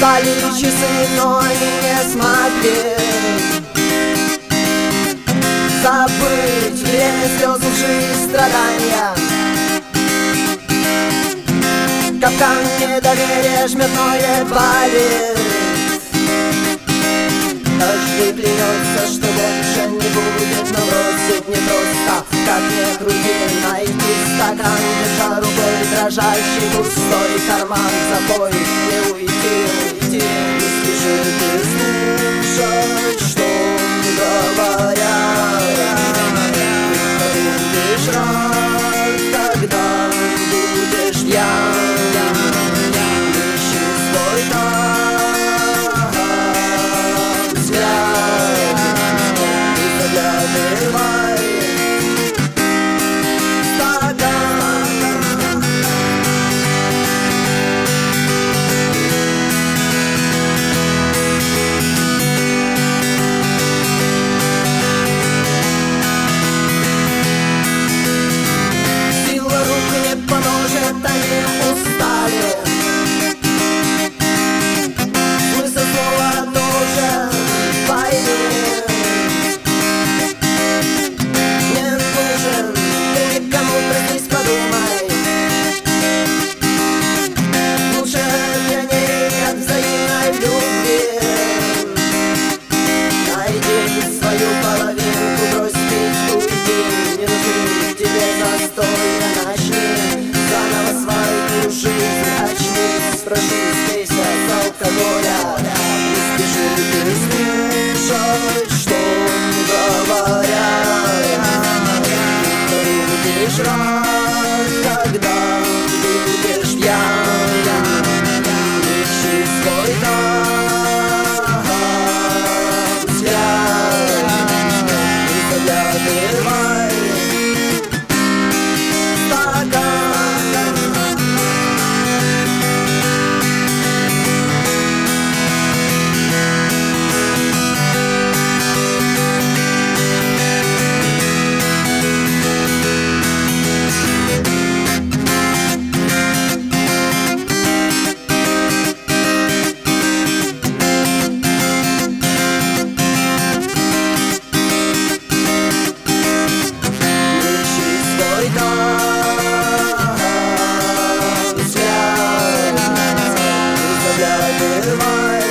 Стали часы, но они не смогли забыть время слез, лжи и страдания. Капкан недоверия жмет, но едва ли каждый клянется, что больше не будет. Но бросить не просто, как ни крути. Найти стакан, держа рукой дрожащий пустой карман. Запой, не уйти. Не спеши ты слушать, что говорят. Ты будешь рад, когда будешь пьян. Ищи свой взгляд и заглядывай в стакан. Сила рук не поможет, они устали. Смысл слова тоже пойми. Не нужен ты никому, проснись, подумай. Лучше пьяней от взаимной любви. Найди свою половинку, брось пить, уйди. Не нужны тебе застолья, начни заново свою жизнь, очнись, прошу, смейся с алкоголя. Не спеши ты слушать, что говорят. Ты будешь рад, когда будешь пьян. Ищи свой взгляд и заглядывай в стакан. Взгляд и заглядывай